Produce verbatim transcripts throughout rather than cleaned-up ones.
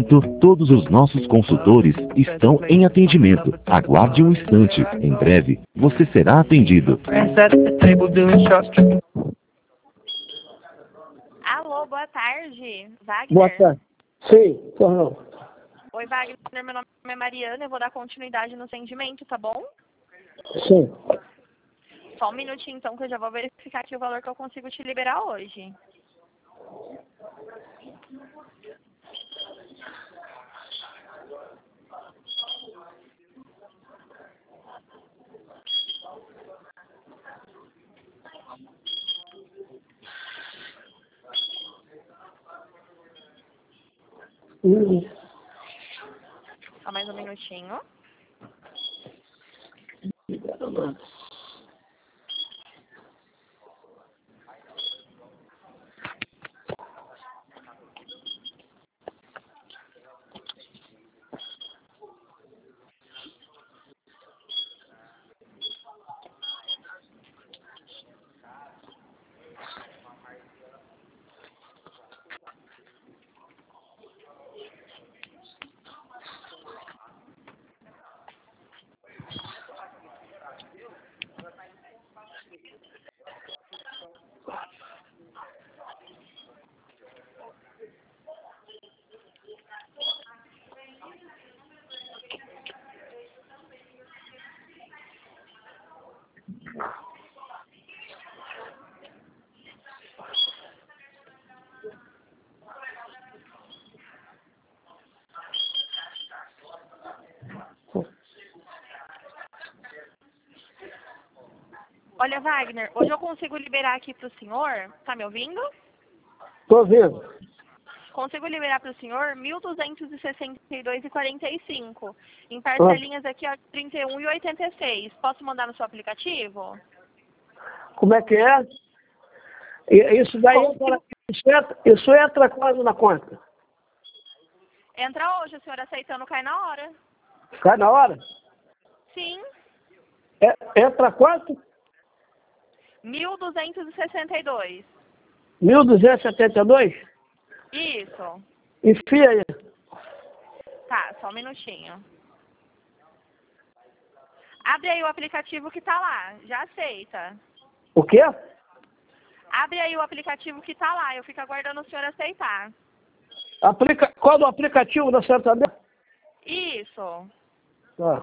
momento, todos os nossos consultores estão em atendimento. Aguarde um instante. Em breve, você será atendido. Alô, boa tarde. Wagner? Boa tarde. Sim, por não. Oi, Wagner. Meu nome é Mariana. Eu vou dar continuidade no atendimento, tá bom? Sim. Só um minutinho, então, que eu já vou verificar aqui o valor que eu consigo te liberar hoje. Hum. Só mais um minutinho. Olha, Wagner, hoje eu consigo liberar aqui para o senhor, tá me ouvindo? Tô vendo. Consigo liberar para o senhor mil duzentos e sessenta e dois reais e quarenta e cinco centavos. Em parcelinhas aqui, ó, trinta e um reais e oitenta e seis centavos. Posso mandar no seu aplicativo? Como é que é? E- Isso daí entra, isso entra, isso entra quando na conta? Entra hoje, o senhor aceitando cai na hora. Cai na hora? Sim, É, entra quanto? mil duzentos e sessenta e dois. mil duzentos e setenta e dois? Isso. Enfia aí. Tá, só um minutinho. Abre aí o aplicativo que tá lá, já aceita. O quê? Abre aí o aplicativo que tá lá, eu fico aguardando o senhor aceitar. Aplica, qual do aplicativo da Santander? Isso. Tá.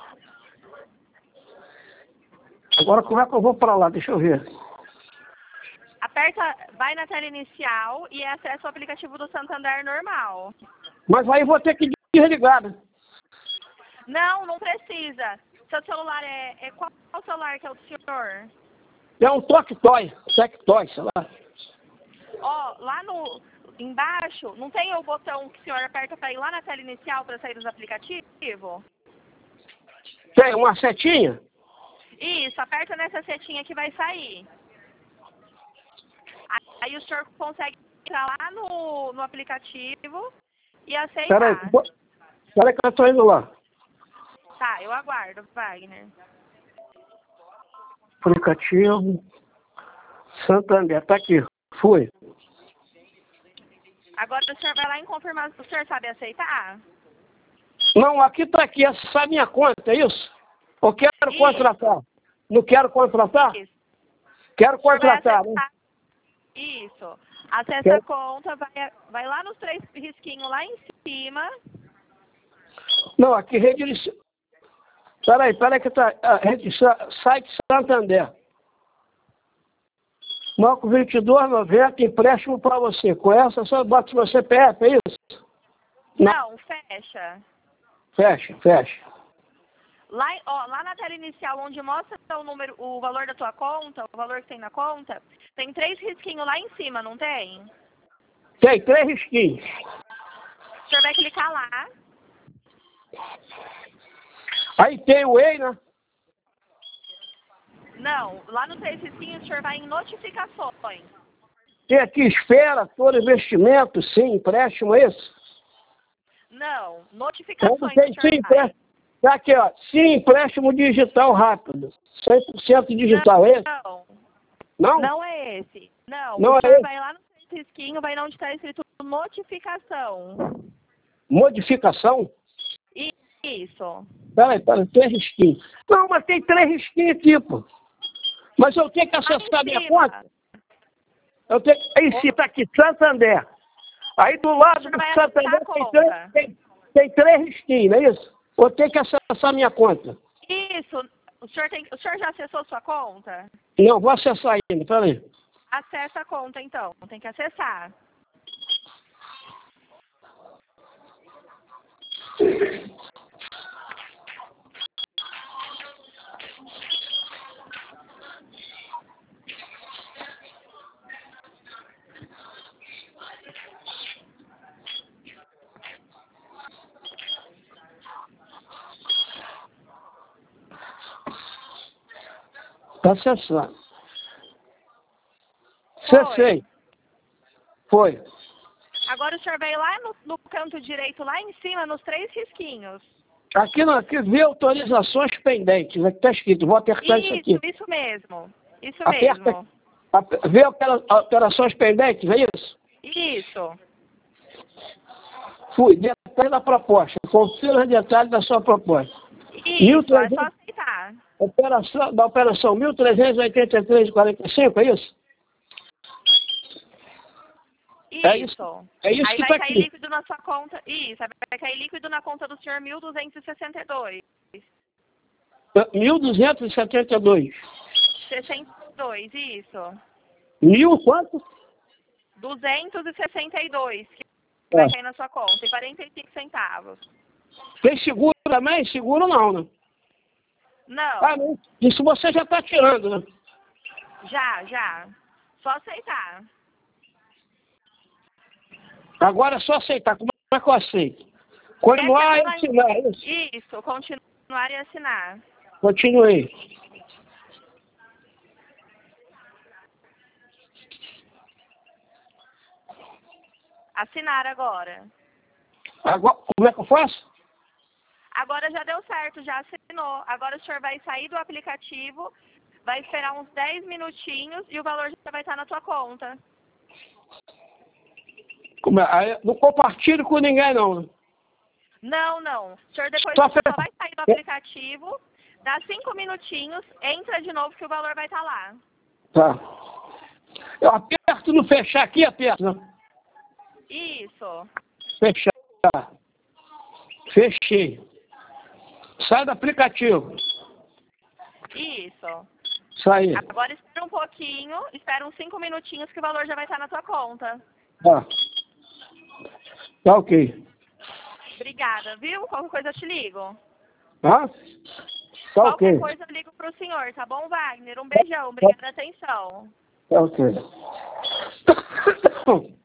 Agora como é que eu vou para lá? Deixa eu ver. Aperta, vai na tela inicial e acessa o aplicativo do Santander normal. Mas aí vou ter que desligar, né? Não, não precisa. Seu celular é, é qual celular que é o do senhor? É um toque-toy, tec-toy, sei lá. Ó, lá no embaixo, não tem o botão que o senhor aperta para ir lá na tela inicial para sair dos aplicativos? Tem uma setinha? Isso, aperta nessa setinha que vai sair. Aí o senhor consegue entrar lá no, no aplicativo e aceitar. Peraí, peraí que eu tô indo lá. Tá, eu aguardo, Wagner. Aplicativo Santander, tá aqui. Fui. Agora o senhor vai lá em confirmar. O senhor sabe aceitar? Não, aqui tá aqui, essa é a minha conta, é isso? Eu quero Isso. contratar. Não quero contratar? Isso. Quero O senhor vai contratar, né? acessar. Isso. Acessa Quero- a conta, vai, vai lá nos três risquinhos lá em cima. Não, aqui rede de... Peraí, peraí que tá... ah, rede, sa- site Santander. Marco vinte e dois noventa, empréstimo para você. Com essa, só bota seu C P F, é isso? Não. Não, fecha. Fecha, fecha. Lá, em- ó, lá na tela inicial, onde mostra o número, o valor da tua conta, o valor que tem na conta, tem três risquinhos lá em cima, não tem? Tem três risquinhos. O senhor vai clicar lá. Aí tem o E I, né? Não, lá no três risquinhos, o senhor vai em notificações. Tem aqui esfera, todo investimento, sim, empréstimo, é isso? Não, Então, notificações. tem o senhor sim, vai. empréstimo. Tá aqui, ó. Sim, empréstimo digital rápido. cem por cento digital, é esse? Não, Não? não é esse. Não, Não o é senhor esse. vai lá no três risquinho, vai onde está escrito notificação. Modificação? Isso. Peraí, peraí, tem risquinho. Não, mas tem três risquinhos aqui, pô. Mas eu tenho que acessar minha conta? Eu tenho que... Aí sim, tá aqui, Santander. Aí do lado do Santander tem três, tem, tem três risquinhos, não é isso? Eu tenho que acessar minha conta. Isso. O senhor, tem... o senhor já acessou sua conta? Não, vou acessar ainda, peraí. Acessa a conta, então. Tem que acessar. Está acessando. Acessei. Foi. Agora o senhor veio lá no, no canto direito, lá em cima, nos três risquinhos. Aqui, não, aqui vê autorizações pendentes. Aqui está escrito, vou apertar isso, isso aqui. Isso mesmo. Isso Aperta, mesmo. A, vê alterações pendentes, é isso? Isso. Fui. Detalhe da proposta. Confira os detalhes da sua proposta. Isso, é só aceitar. Operação, da operação mil trezentos e oitenta e três vírgula quarenta e cinco, é isso? Isso. É isso, é isso aí que vai tá cair aqui. líquido na sua conta. Isso, vai cair líquido na conta do senhor mil duzentos e sessenta e dois. mil duzentos e setenta e dois. sessenta e dois, isso. Mil quanto? duzentos e sessenta e dois, que É. vai cair na sua conta, e quarenta e cinco centavos. Tem seguro também? Seguro não, né? Não. Ah, não. Isso você já está tirando, né? Já, já. Só aceitar. Agora é só aceitar. Como é que eu aceito? Continuar e assinar, é isso? Isso, continuar e assinar. Continuei. Assinar agora. Agora, como é que eu faço? Agora já deu certo, já assinou. Agora o senhor vai sair do aplicativo, vai esperar uns dez minutinhos e o valor já vai estar na sua conta. Como é? Aí, não compartilho com ninguém, não, né? Não, não. O senhor depois Só só vai sair do aplicativo, dá cinco minutinhos, entra de novo que o valor vai estar lá. Tá. Eu aperto no fechar aqui, aperto, né? Isso. Fechar. Fechei. Sai do aplicativo. Isso. Sai. Agora espera um pouquinho, espera uns cinco minutinhos que o valor já vai estar na sua conta. Tá. Tá ok. Obrigada, viu? Qualquer coisa eu te ligo. Tá? Tá Qualquer ok. coisa eu ligo pro senhor, tá bom, Wagner? Um beijão, obrigada pela atenção. Tá ok.